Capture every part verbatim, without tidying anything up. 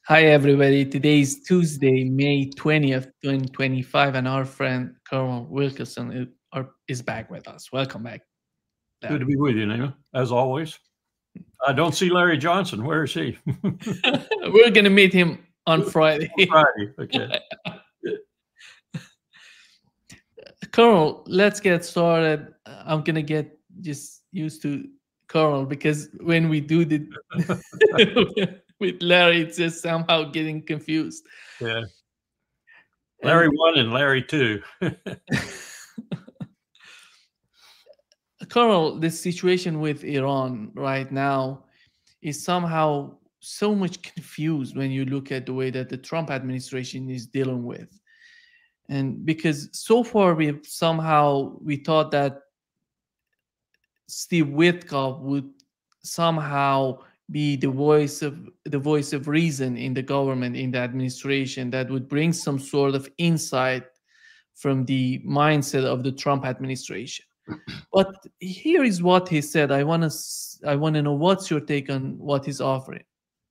Hi, everybody. Today is Tuesday, May twentieth, twenty twenty-five, and our friend Carl Wilkerson is, are, is back with us. Welcome back, Good to Larry. be with you, Nina, as always. I don't see Larry Johnson. Where is he? We're going to meet him on Friday. Friday. Okay. Carl, let's get started. I'm going to get just used to Carl because when we do the with Larry, it's just somehow getting confused. Yeah. Larry And one and Larry two. Carl, the situation with Iran right now is somehow so much confused when you look at the way that the Trump administration is dealing with. And because so far we have somehow we thought that Steve Witkoff would somehow be the voice of the voice of reason in the government, in the administration, that would bring some sort of insight from the mindset of the Trump administration. But here is what he said. I want to I want to know what's your take on what he's offering.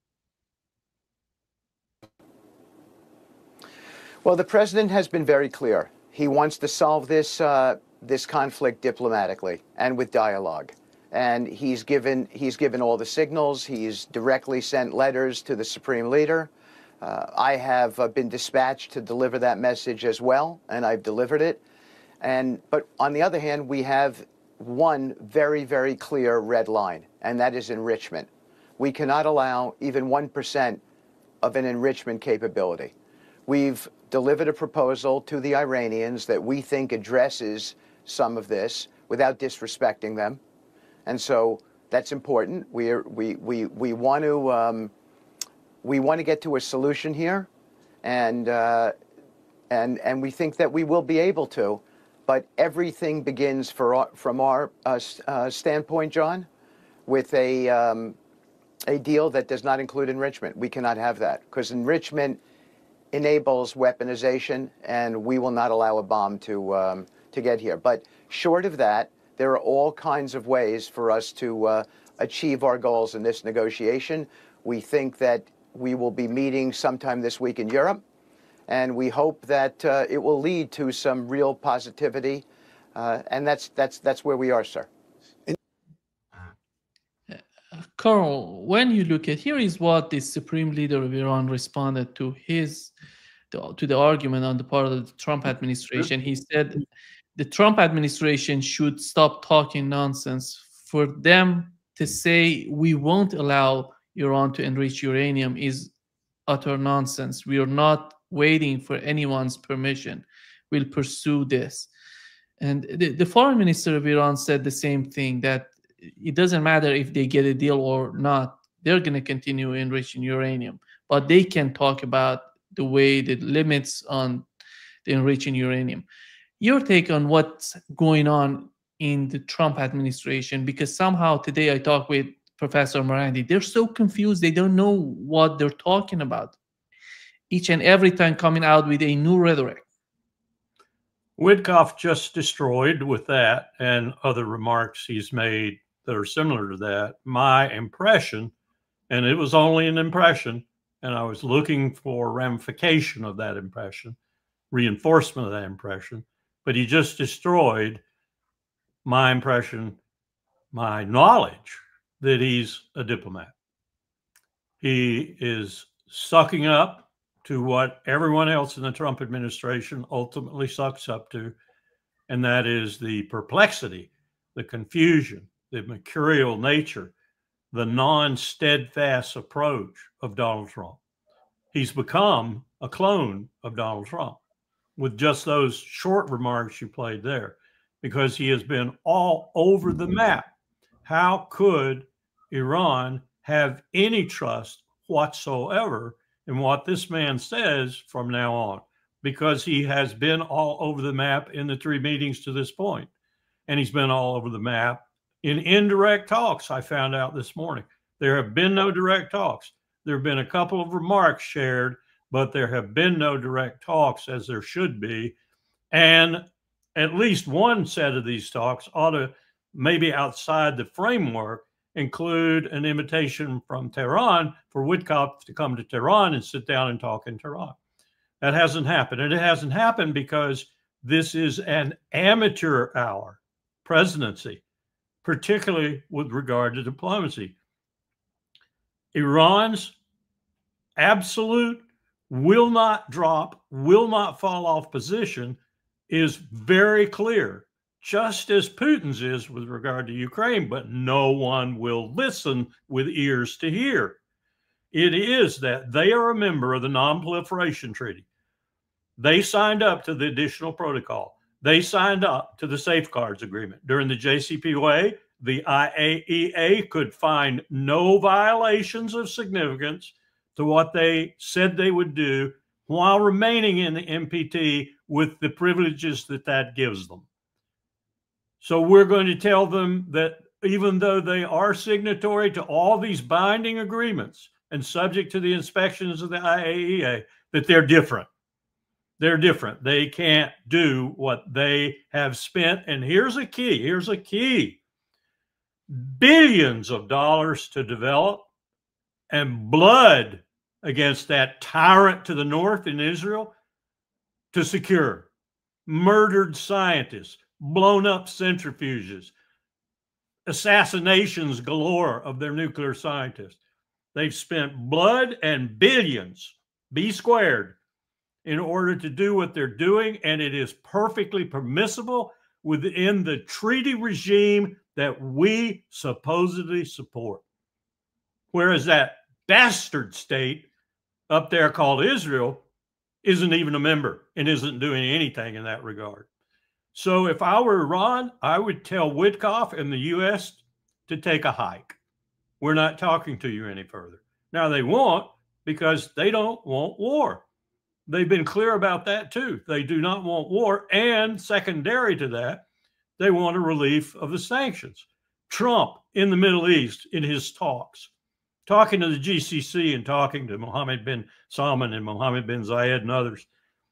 Well, the president has been very clear. He wants to solve this uh, this conflict diplomatically and with dialogue. And he's given he's given all the signals. He's directly sent letters to the supreme leader. Uh, I have uh, been dispatched to deliver that message as well, and I've delivered it. And but on the other hand, we have one very, very clear red line, and that is enrichment. We cannot allow even one percent of an enrichment capability. We've delivered a proposal to the Iranians that we think addresses some of this without disrespecting them. And so that's important. We are, we, we, we want to um, we want to get to a solution here, and uh, and and we think that we will be able to. But everything begins for our, from our uh, uh, standpoint, John, with a um, a deal that does not include enrichment. We cannot have that because enrichment enables weaponization, and we will not allow a bomb to um, to get here. But short of that, there are all kinds of ways for us to uh, achieve our goals in this negotiation. We think that we will be meeting sometime this week in Europe, and we hope that uh, it will lead to some real positivity. Uh, and that's that's that's where we are, sir. Carl, when you look at here is what the supreme leader of Iran responded to his to, to the argument on the part of the Trump administration. He said the Trump administration should stop talking nonsense. For them to say we won't allow Iran to enrich uranium is utter nonsense. We are not waiting for anyone's permission. We'll pursue this. And the, the foreign minister of Iran said the same thing, that it doesn't matter if they get a deal or not, they're going to continue enriching uranium. But they can talk about the way, the limits on the enriching uranium. Your take on what's going on in the Trump administration, because somehow today I talked with Professor Morandi, they're so confused, they don't know what they're talking about. Each and every time coming out with a new rhetoric. Witkoff just destroyed with that and other remarks he's made that are similar to that my impression, and it was only an impression, and I was looking for ramification of that impression, reinforcement of that impression, but he just destroyed my impression, my knowledge that he's a diplomat. He is sucking up to what everyone else in the Trump administration ultimately sucks up to, and that is the perplexity, the confusion, the mercurial nature, the non-steadfast approach of Donald Trump. He's become a clone of Donald Trump with just those short remarks you played there, because he has been all over the map. How could Iran have any trust whatsoever in what this man says from now on? Because he has been all over the map in the three meetings to this point. And he's been all over the map in indirect talks, I found out this morning. There have been no direct talks. There have been a couple of remarks shared, but there have been no direct talks, as there should be. And at least one set of these talks ought to maybe outside the framework include an invitation from Tehran for Witkoff to come to Tehran and sit down and talk in Tehran. That hasn't happened. And it hasn't happened because this is an amateur hour presidency, particularly with regard to diplomacy. Iran's absolute will not drop, will not fall off position is very clear, just as Putin's is with regard to Ukraine, but no one will listen with ears to hear. It is that they are a member of the Non-Proliferation Treaty. They signed up to the additional protocol. They signed up to the Safeguards Agreement. During the J C P O A, the I A E A could find no violations of significance to what they said they would do while remaining in the N P T with the privileges that that gives them. So we're going to tell them that even though they are signatory to all these binding agreements and subject to the inspections of the I A E A, that they're different. They're different. They can't do what they have spent. And here's a key. Here's a key. Billions of dollars to develop and blood against that tyrant to the north in Israel to secure. Murdered scientists, blown up centrifuges, assassinations galore of their nuclear scientists. They've spent blood and billions, B squared, in order to do what they're doing, and it is perfectly permissible within the treaty regime that we supposedly support. Whereas that bastard state up there called Israel isn't even a member and isn't doing anything in that regard. So if I were Iran, I would tell Witkoff and the U S to take a hike. We're not talking to you any further. Now they won't, because they don't want war. They've been clear about that too. They do not want war. And secondary to that, they want a relief of the sanctions. Trump in the Middle East in his talks, talking to the G C C and talking to Mohammed bin Salman and Mohammed bin Zayed and others.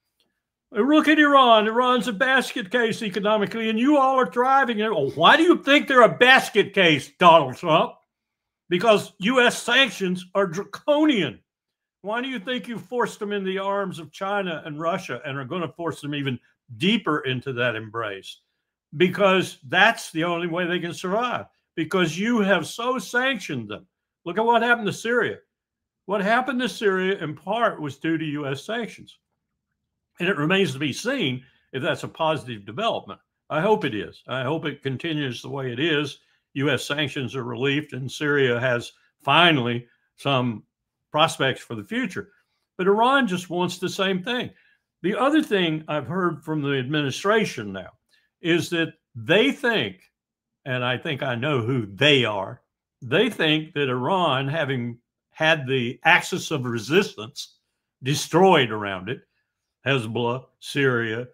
Look at Iran. Iran's a basket case economically, and you all are thriving. Oh, why do you think they're a basket case, Donald Trump? Because U S sanctions are draconian. Why do you think you forced them in the arms of China and Russia and are going to force them even deeper into that embrace? Because that's the only way they can survive. Because you have so sanctioned them. Look at what happened to Syria. What happened to Syria in part was due to U S sanctions. And it remains to be seen if that's a positive development. I hope it is. I hope it continues the way it is. U S sanctions are relieved and Syria has finally some prospects for the future. But Iran just wants the same thing. The other thing I've heard from the administration now is that they think, and I think I know who they are, they think that Iran, having had the axis of resistance destroyed around it, Hezbollah, Syria,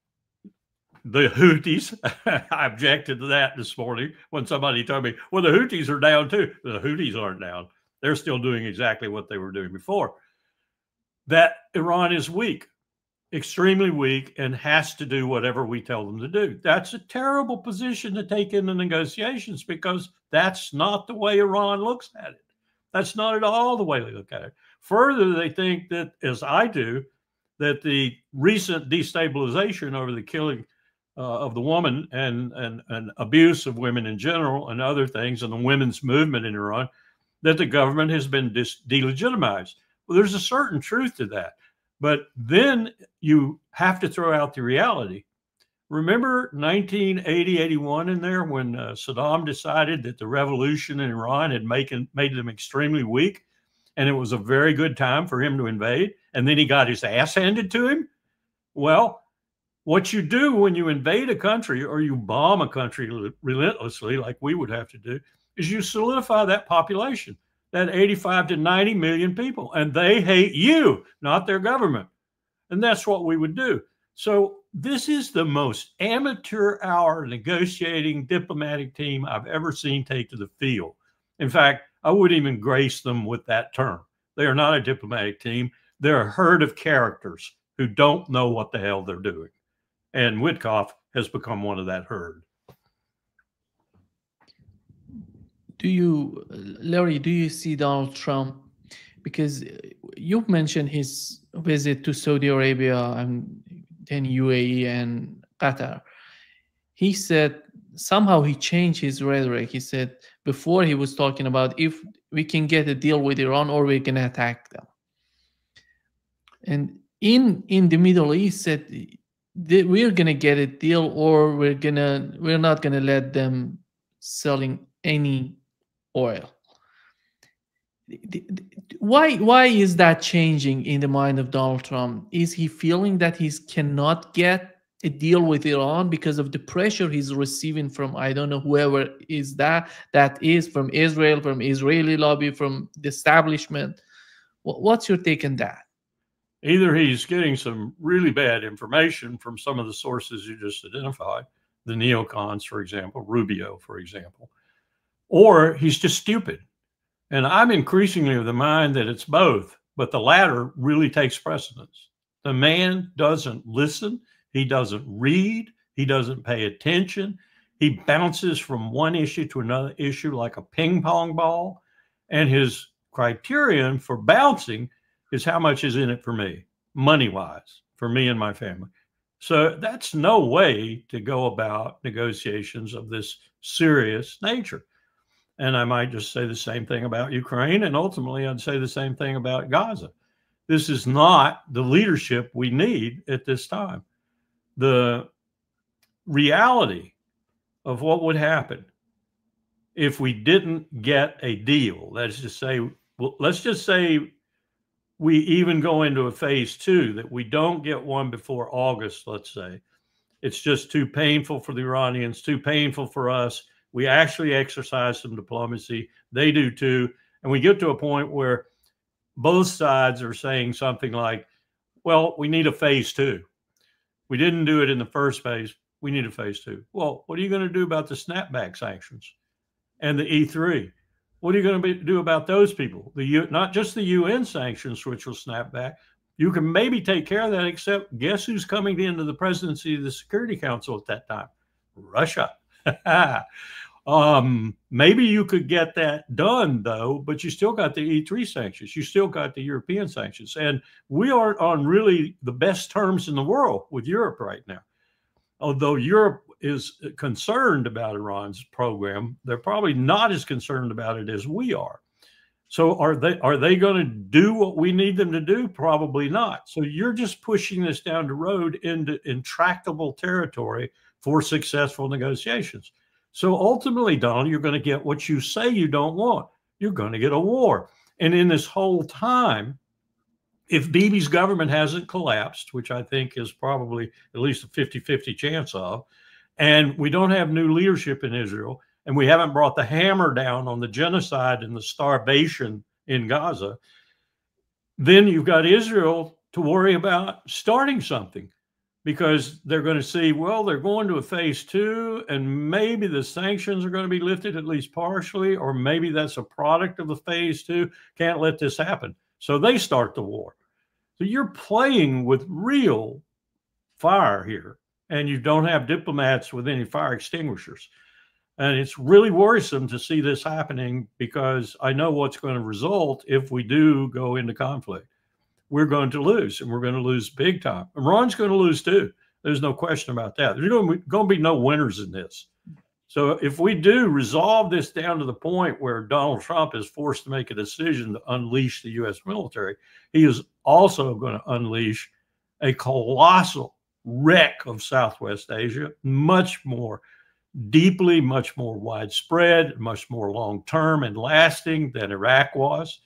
the Houthis, I objected to that this morning when somebody told me, well, the Houthis are down too. The Houthis aren't down. They're still doing exactly what they were doing before. That Iran is weak, extremely weak, and has to do whatever we tell them to do. That's a terrible position to take in the negotiations because that's not the way Iran looks at it. That's not at all the way they look at it. Further, they think that, as I do, that the recent destabilization over the killing uh, of the woman and, and, and abuse of women in general and other things and the women's movement in Iran, that the government has been dis- delegitimized. Well, there's a certain truth to that. But then you have to throw out the reality. Remember nineteen eighty, eighty-one in there when uh, Saddam decided that the revolution in Iran had make, made them extremely weak and it was a very good time for him to invade, and then he got his ass handed to him? Well, what you do when you invade a country or you bomb a country relentlessly, like we would have to do, is you solidify that population, that eighty-five to ninety million people, and they hate you, not their government. And that's what we would do. So this is the most amateur hour negotiating diplomatic team I've ever seen take to the field. In fact, I wouldn't even grace them with that term. They are not a diplomatic team. They're a herd of characters who don't know what the hell they're doing. And Witkoff has become one of that herd. do you, Larry, do you see Donald Trump? Because you mentioned his visit to Saudi Arabia and then U A E and Qatar. He said somehow he changed his rhetoric. He said before he was talking about if we can get a deal with Iran or we're gonna attack them. And in in the Middle East said that we're gonna get a deal or we're gonna we're not gonna let them selling any oil. Why why is that changing in the mind of Donald Trump? Is he feeling that he cannot get a deal with Iran because of the pressure he's receiving from, I don't know, whoever is that that is, from Israel, from Israeli lobby, from the establishment? What's your take on that? Either he's getting some really bad information from some of the sources you just identified, the neocons, for example, Rubio, for example, or he's just stupid. And I'm increasingly of the mind that it's both, but the latter really takes precedence. The man doesn't listen. He doesn't read. He doesn't pay attention. He bounces from one issue to another issue like a ping pong ball. And his criterion for bouncing is how much is in it for me, money-wise, for me and my family. So that's no way to go about negotiations of this serious nature. And I might just say the same thing about Ukraine, and ultimately I'd say the same thing about Gaza. This is not the leadership we need at this time. The reality of what would happen if we didn't get a deal, let's just say, well, let's just say we even go into a phase two, that we don't get one before August, let's say. It's just too painful for the Iranians, too painful for us. We actually exercise some diplomacy. They do too. And we get to a point where both sides are saying something like, well, we need a phase two. We didn't do it in the first phase. We need a phase two. Well, what are you going to do about the snapback sanctions and the E three? What are you going to be, do about those people? The U, not just the U N sanctions, which will snap back. You can maybe take care of that, except guess who's coming into the presidency of the Security Council at that time? Russia. um, maybe you could get that done, though, but you still got the E three sanctions. You still got the European sanctions. And we aren't on really the best terms in the world with Europe right now. Although Europe is concerned about Iran's program, they're probably not as concerned about it as we are. So are they are they going to do what we need them to do? Probably not. So you're just pushing this down the road into intractable territory for successful negotiations. So ultimately, Donald, you're going to get what you say you don't want. You're going to get a war. And in this whole time, if Bibi's government hasn't collapsed, which I think is probably at least a fifty fifty chance of, and we don't have new leadership in Israel, and we haven't brought the hammer down on the genocide and the starvation in Gaza, then you've got Israel to worry about starting something, because they're going to see, well, they're going to a phase two, and maybe the sanctions are going to be lifted at least partially, or maybe that's a product of the phase two. Can't let this happen. So they start the war. So you're playing with real fire here, and you don't have diplomats with any fire extinguishers. And it's really worrisome to see this happening, because I know what's going to result if we do go into conflict. We're going to lose, and we're going to lose big time. Iran's going to lose too. There's no question about that. There's going to be, going to be no winners in this. So if we do resolve this down to the point where Donald Trump is forced to make a decision to unleash the U S military, he is also going to unleash a colossal wreck of Southwest Asia, much more deeply, much more widespread, much more long-term and lasting than Iraq was.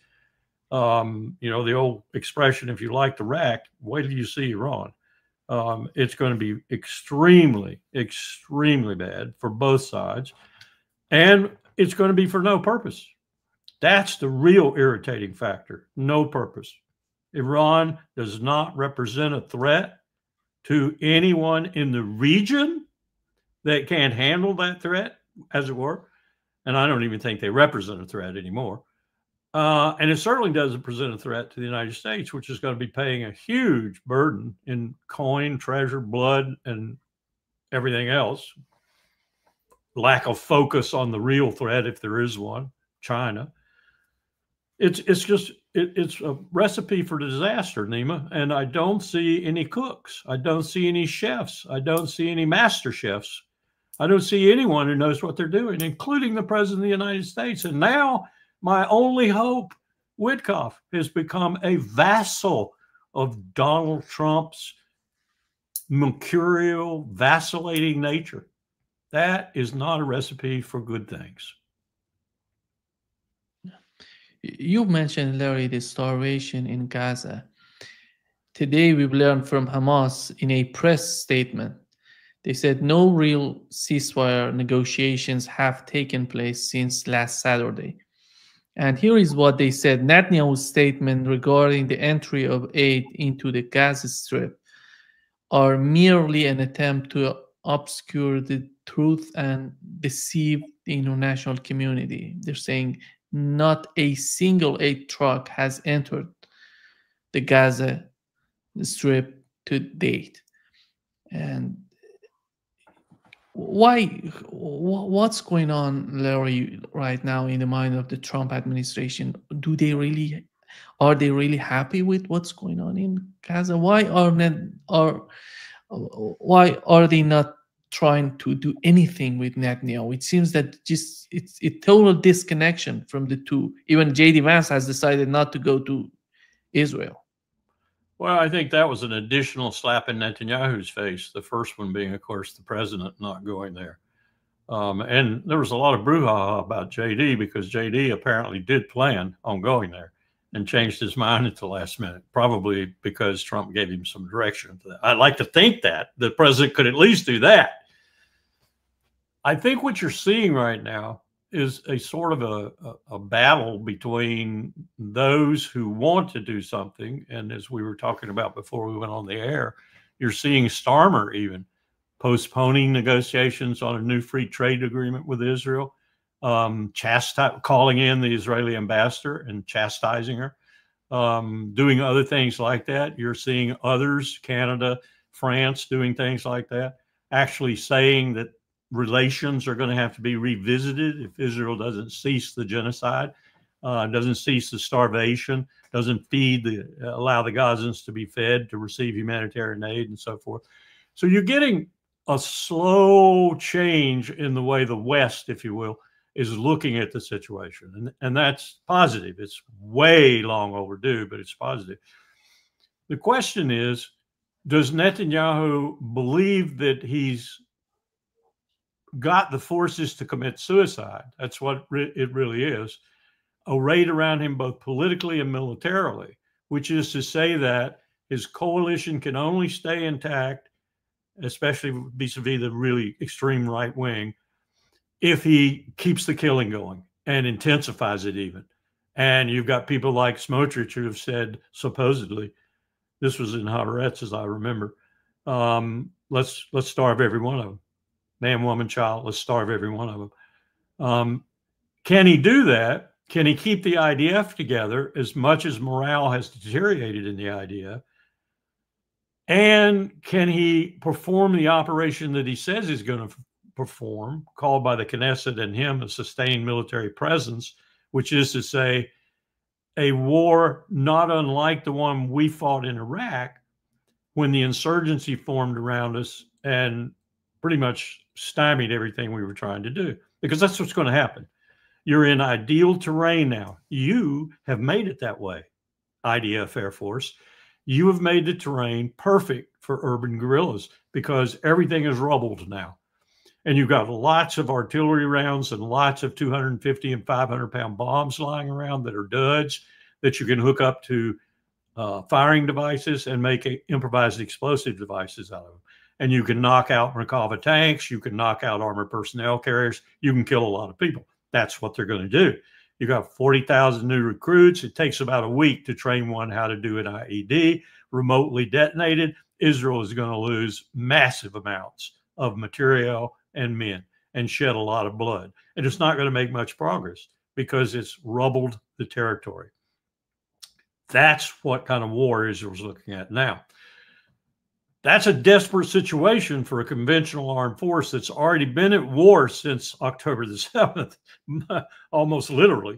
Um, you know, the old expression, if you like Iraq, wait till you see Iran. Um, it's going to be extremely, extremely bad for both sides. And it's going to be for no purpose. That's the real irritating factor. No purpose. Iran does not represent a threat to anyone in the region that can't handle that threat, as it were. And I don't even think they represent a threat anymore. Uh, and it certainly doesn't present a threat to the United States, which is going to be paying a huge burden in coin, treasure, blood, and everything else, lack of focus on the real threat, if there is one, China. It's it's just it, it's a recipe for disaster, Nima. And I don't see any cooks. I don't see any chefs. I don't see any master chefs. I don't see anyone who knows what they're doing, including the President of the United States. And now my only hope, Witkoff, has become a vassal of Donald Trump's mercurial, vacillating nature. That is not a recipe for good things. You mentioned, Larry, the starvation in Gaza. Today, we've learned from Hamas in a press statement. They said no real ceasefire negotiations have taken place since last Saturday. And here is what they said. Netanyahu's statement regarding the entry of aid into the Gaza Strip are merely an attempt to obscure the truth and deceive the international community. They're saying not a single aid truck has entered the Gaza Strip to date. And why, what's going on, Larry, right now in the mind of the Trump administration? Do they really, are they really happy with what's going on in Gaza? Why are not, are, why are they not trying to do anything with Netanyahu? It seems that just it's a total disconnection from the two. Even J D Vance has decided not to go to Israel. Well, I think that was an additional slap in Netanyahu's face. The first one being, of course, the president not going there. Um, and there was a lot of brouhaha about J D because J D apparently did plan on going there and changed his mind at the last minute, probably because Trump gave him some direction to that. I'd like to think that the president could at least do that. I think what you're seeing right now is a sort of a, a, a battle between those who want to do something. And as we were talking about before we went on the air, you're seeing Starmer even postponing negotiations on a new free trade agreement with Israel, um, chasti- calling in the Israeli ambassador and chastising her, um, doing other things like that. You're seeing others, Canada, France, doing things like that, actually saying that relations are going to have to be revisited if Israel doesn't cease the genocide, uh, doesn't cease the starvation, doesn't feed the, uh, allow the Gazans to be fed, to receive humanitarian aid and so forth. So you're getting a slow change in the way the West, if you will, is looking at the situation. And, and that's positive. It's way long overdue, but it's positive. The question is, does Netanyahu believe that he's got the forces to commit suicide? That's what re- it really is. Arrayed around him both politically and militarily, which is to say that his coalition can only stay intact, especially vis-a-vis the really extreme right wing, if he keeps the killing going and intensifies it even. And you've got people like Smotrich who have said, supposedly, this was in Haaretz, as I remember, um, let's let's starve every one of them. Man, woman, child, let's starve every one of them. Um, can he do that? Can he keep the I D F together as much as morale has deteriorated in the I D F? And can he perform the operation that he says he's going to perform, called by the Knesset and him a sustained military presence, which is to say a war not unlike the one we fought in Iraq when the insurgency formed around us and pretty much stymied everything we were trying to do, because that's what's going to happen. You're in ideal terrain now. You have made it that way, I D F Air Force. You have made the terrain perfect for urban guerrillas because everything is rubbled now. And you've got lots of artillery rounds and lots of two hundred fifty and five hundred pound bombs lying around that are duds that you can hook up to uh, firing devices and make a, improvised explosive devices out of them. And you can knock out Merkava tanks. You can knock out armored personnel carriers. You can kill a lot of people. That's what they're going to do. You got forty thousand new recruits. It takes about a week to train one how to do an I E D remotely detonated. Israel is going to lose massive amounts of material and men and shed a lot of blood. And it's not going to make much progress because it's rubbled the territory. That's what kind of war Israel's looking at now. that's a desperate situation for a conventional armed force that's already been at war since October the seventh, almost literally.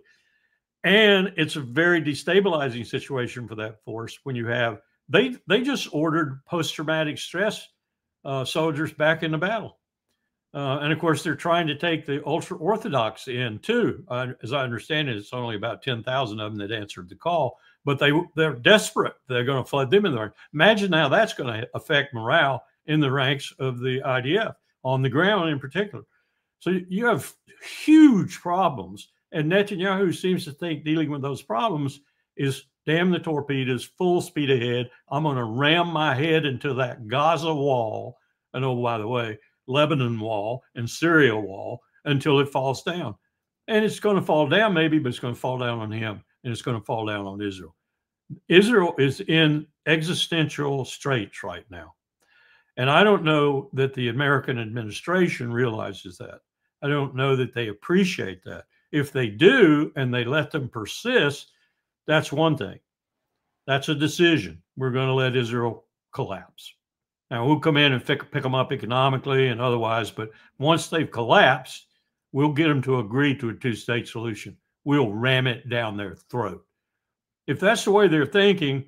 And it's a very destabilizing situation for that force when you have, they, they just ordered post-traumatic stress uh, soldiers back into battle. Uh, and of course, they're trying to take the ultra-Orthodox in too. Uh, as I understand it, it's only about ten thousand of them that answered the call, but they, they're desperate. They're going to flood them in there. Imagine how that's going to affect morale in the ranks of the I D F, on the ground in particular. So you have huge problems. And Netanyahu seems to think dealing with those problems is damn the torpedoes, full speed ahead. I'm going to ram my head into that Gaza wall. And oh, by the way, Lebanon wall and Syria wall until it falls down. And it's going to fall down maybe, but it's going to fall down on him, and it's going to fall down on Israel. Israel is in existential straits right now. And I don't know that the American administration realizes that. I don't know that they appreciate that. If they do, and they let them persist, that's one thing. That's a decision. We're going to let Israel collapse. Now, we'll come in and pick, pick them up economically and otherwise, but once they've collapsed, we'll get them to agree to a two-state solution. We'll ram it down their throat. If that's the way they're thinking,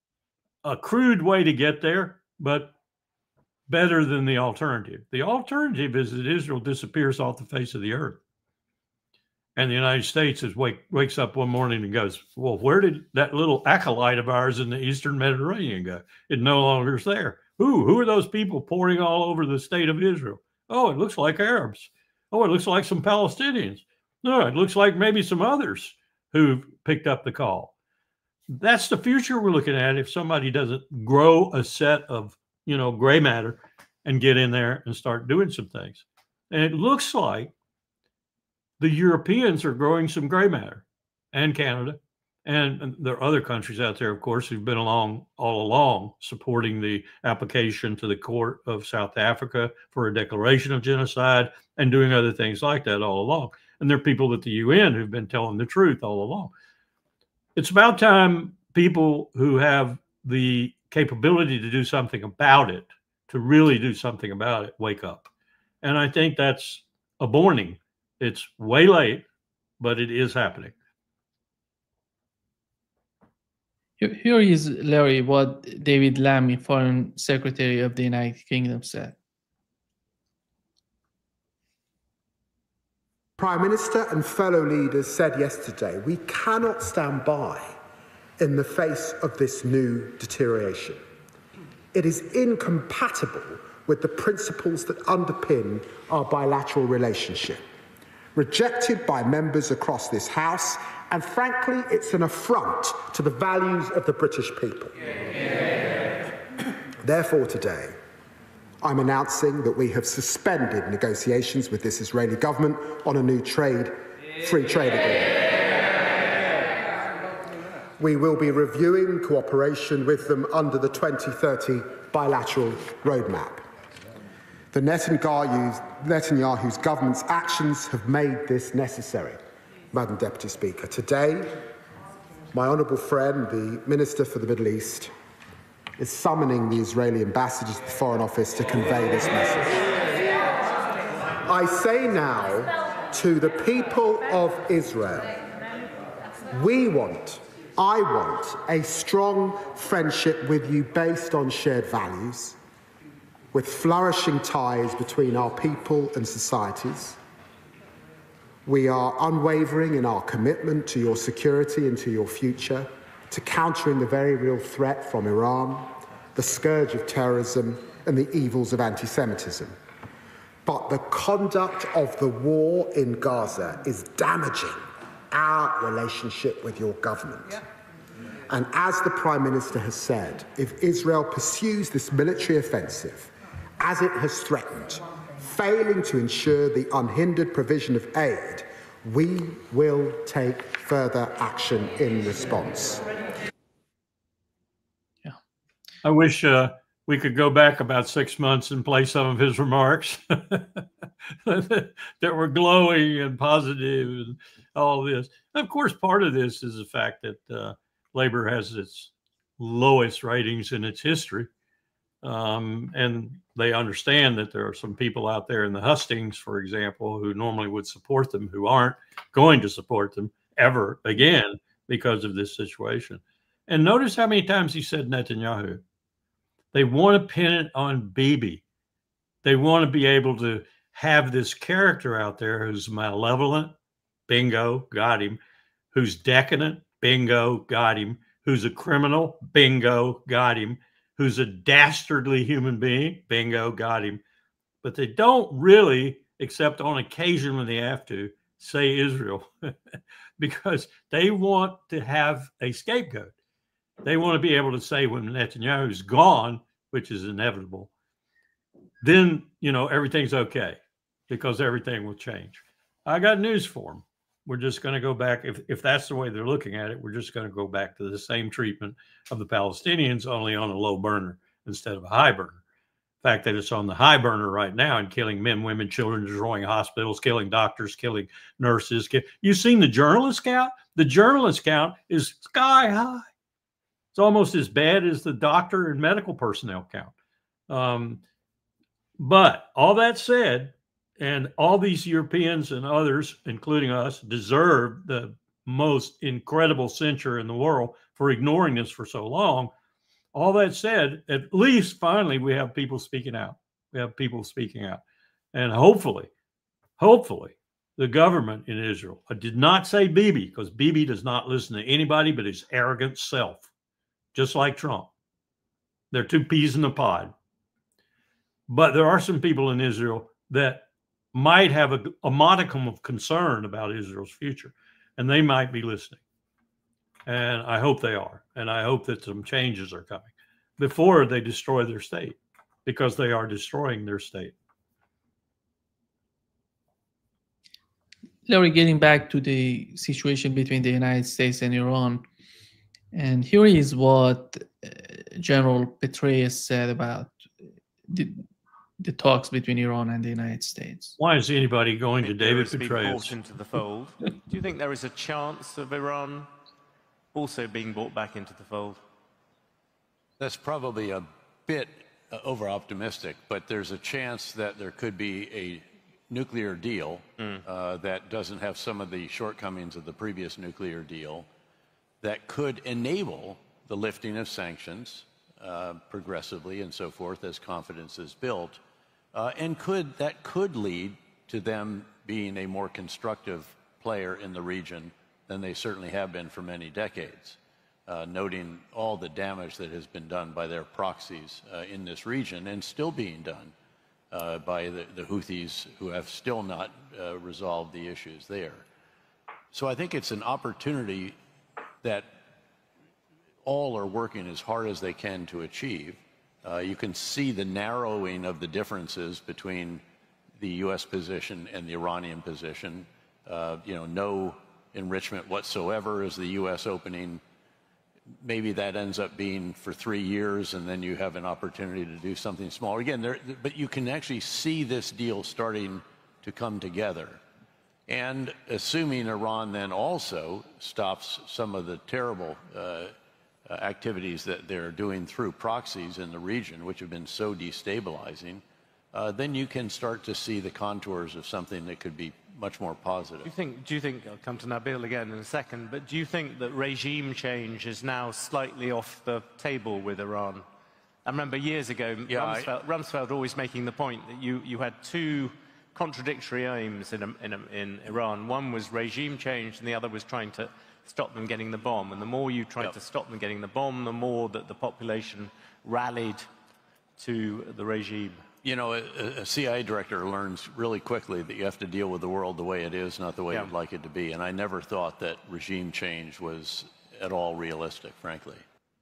a crude way to get there, but better than the alternative. The alternative is that Israel disappears off the face of the earth. And the United States is wake, wakes up one morning and goes, well, where did that little acolyte of ours in the Eastern Mediterranean go? It no longer is there. Ooh, who are those people pouring all over the state of Israel? Oh, it looks like Arabs. Oh, it looks like some Palestinians. No, it looks like maybe some others who've picked up the call. That's the future we're looking at if somebody doesn't grow a set of, you know, gray matter and get in there and start doing some things. And it looks like the Europeans are growing some gray matter, and Canada. And, and there are other countries out there, of course, who've been along all along supporting the application to the court of South Africa for a declaration of genocide and doing other things like that all along. And there are people at the U N who've been telling the truth all along. It's about time people who have the capability to do something about it, to really do something about it, wake up. And I think that's a warning. It's way late, but it is happening. Here is, Larry, what David Lammy, Foreign Secretary of the United Kingdom, said. Prime Minister and fellow leaders said yesterday, we cannot stand by in the face of this new deterioration. It is incompatible with the principles that underpin our bilateral relationship. Rejected by members across this House, and frankly, it's an affront to the values of the British people. Yeah. Therefore, today, I'm announcing that we have suspended negotiations with this Israeli government on a new trade, free trade agreement. We will be reviewing cooperation with them under the twenty thirty bilateral roadmap. The Netanyahu's, Netanyahu's government's actions have made this necessary, Madam Deputy Speaker. Today, my honourable friend, the Minister for the Middle East, is summoning the Israeli ambassador to the Foreign Office to convey this message. I say now to the people of Israel, we want, I want, a strong friendship with you based on shared values, with flourishing ties between our people and societies. We are unwavering in our commitment to your security and to your future, to countering the very real threat from Iran, the scourge of terrorism, and the evils of anti-Semitism. But the conduct of the war in Gaza is damaging our relationship with your government. Yeah. And as the Prime Minister has said, if Israel pursues this military offensive, as it has threatened, failing to ensure the unhindered provision of aid, we will take further action in response. Yeah. I wish uh, we could go back about six months and play some of his remarks that were glowing and positive and all this. Of course, part of this is the fact that uh, Labor has its lowest ratings in its history. Um, and they understand that there are some people out there in the hustings, for example, who normally would support them, who aren't going to support them ever again because of this situation. And notice how many times he said Netanyahu. They want to pin it on Bibi. They want to be able to have this character out there who's malevolent, bingo, got him, who's decadent, bingo, got him, who's a criminal, bingo, got him, who's a dastardly human being, bingo, got him. But they don't really, except on occasion when they have to, say Israel because they want to have a scapegoat. They want to be able to say when Netanyahu's gone, which is inevitable, then, you know, everything's okay because everything will change. I got news for them. We're just going to go back. If, if that's the way they're looking at it, we're just going to go back to the same treatment of the Palestinians, only on a low burner instead of a high burner. The fact that it's on the high burner right now and killing men, women, children, destroying hospitals, killing doctors, killing nurses. Kill, you've seen the journalist count? The journalist count is sky high. It's almost as bad as the doctor and medical personnel count. Um, but all that said, and all these Europeans and others, including us, deserve the most incredible censure in the world for ignoring this for so long. All that said, at least finally we have people speaking out. We have people speaking out. And hopefully, hopefully, the government in Israel, I did not say Bibi, because Bibi does not listen to anybody but his arrogant self, just like Trump. They're two peas in the pod. But there are some people in Israel that might have a, a modicum of concern about Israel's future, and they might be listening. And I hope they are. And I hope that some changes are coming before they destroy their state, because they are destroying their state. Larry, getting back to the situation between the United States and Iran, and here is what uh, General Petraeus said about the, the talks between Iran and the United States. Why is anybody going to David Petraeus? Into the fold. Do you think there is a chance of Iran also being brought back into the fold? That's probably a bit uh, over-optimistic, but there's a chance that there could be a nuclear deal mm. uh, that doesn't have some of the shortcomings of the previous nuclear deal that could enable the lifting of sanctions uh, progressively and so forth as confidence is built, uh, and could that could lead to them being a more constructive player in the region than they certainly have been for many decades, uh, noting all the damage that has been done by their proxies uh, in this region and still being done uh, by the, the Houthis, who have still not uh, resolved the issues there. So I think it's an opportunity that all are working as hard as they can to achieve. Uh, you can see the narrowing of the differences between the U S position and the Iranian position. Uh, you know, no enrichment whatsoever is the U S opening. Maybe that ends up being for three years, and then you have an opportunity to do something smaller. Again, there, but you can actually see this deal starting to come together. And assuming Iran then also stops some of the terrible uh, activities that they're doing through proxies in the region, which have been so destabilizing, uh, then you can start to see the contours of something that could be much more positive. Do you think, do you think, I'll come to Nabil again in a second, but do you think that regime change is now slightly off the table with Iran? I remember years ago, yeah, Rumsfeld, I... Rumsfeld always making the point that you, you had two contradictory aims in, in, in Iran. One was regime change, and the other was trying to stop them getting the bomb. And the more you tried yep. to stop them getting the bomb, the more that the population rallied to the regime. You know, a, a C I A director learns really quickly that you have to deal with the world the way it is, not the way yeah. you'd like it to be. And I never thought that regime change was at all realistic, frankly.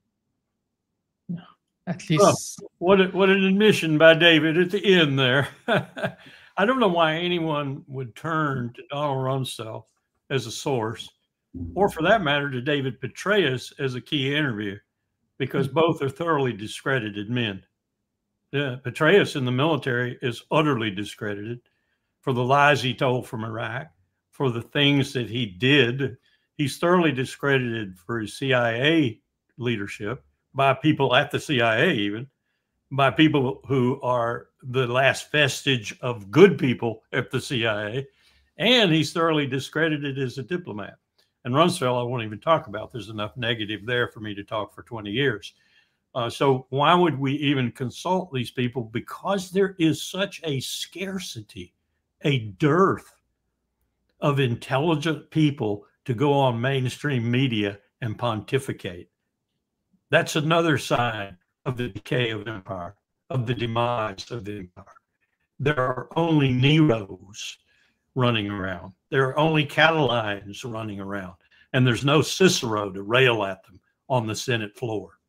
No, at least. Oh, what, a, what an admission by David at the end there. I don't know why anyone would turn to Donald Rumsfeld as a source, or for that matter, to David Petraeus as a key interview, because both are thoroughly discredited men. Yeah, Petraeus in the military is utterly discredited for the lies he told from Iraq, for the things that he did. He's thoroughly discredited for his C I A leadership by people at the C I A even. by people who are the last vestige of good people at the C I A, and he's thoroughly discredited as a diplomat. And Rumsfeld, I won't even talk about. There's enough negative there for me to talk for twenty years. Uh, so why would we even consult these people? Because there is such a scarcity, a dearth of intelligent people to go on mainstream media and pontificate. That's another sign of the decay of empire, of the demise of the empire. There are only Neros running around. There are only Catalines running around. And there's no Cicero to rail at them on the Senate floor.